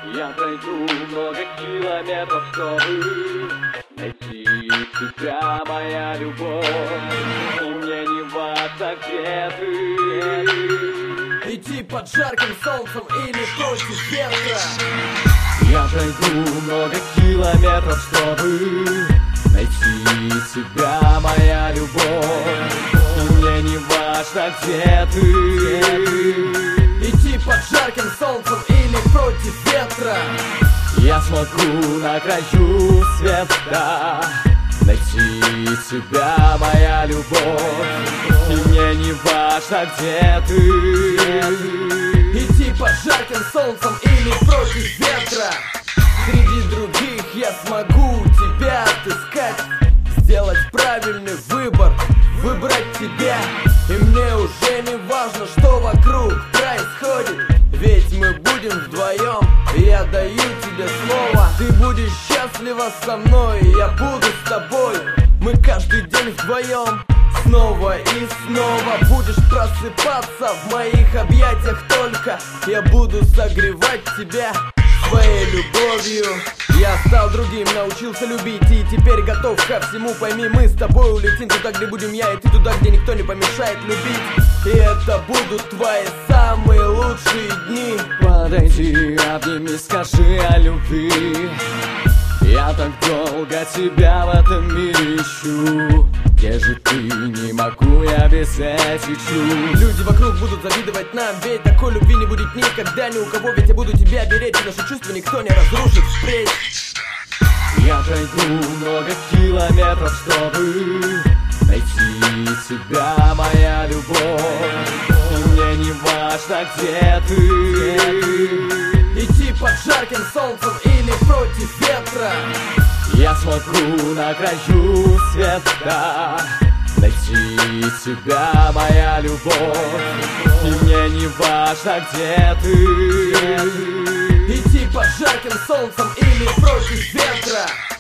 Я пройду много километров, чтобы найти тебя, моя любовь. И мне не важно, где ты. Идти под жарким солнцем или против ветра. Я пройду много километров, чтобы найти тебя, моя любовь. И мне не важно, где ты. Идти под жарким солнцем или против ветра. Я смогу на краю света найти тебя, моя любовь. И мне не важно, где ты. Идти под жарким солнцем или против ветра. Среди других я смогу тебя отыскать, сделать правильный выбор, выбрать тебя. И мне уже не важно, что вокруг происходит, ведь мы будем вдвоем, и я даю тебе слово. Ты будешь счастлива со мной, и я буду с тобой. Мы каждый день вдвоем, снова и снова. Будешь просыпаться в моих объятиях только. Я буду согревать тебя своей любовью. Я стал другим, научился любить, и теперь готов ко всему. Пойми, мы с тобой улетим туда, где будем я, и ты туда, где никто не помешает любить. И это будут твои самые лучшие дни. Подойди, обними, скажи о любви. Я так долго тебя в этом мире ищу. Где же ты, не могу я без этих чувств. Люди вокруг будут завидовать нам, ведь такой любви не будет никогда ни у кого. Ведь я буду тебя беречь, и наши чувства никто не разрушит впредь. Я пройду много километров, чтобы найти тебя, моя любовь. И мне не важно, где ты. Идти под жарким солнцем или против ветра. Я смогу на краю света найти тебя, моя любовь. И мне не важно, где ты. Идти под жарким солнцем или против ветра.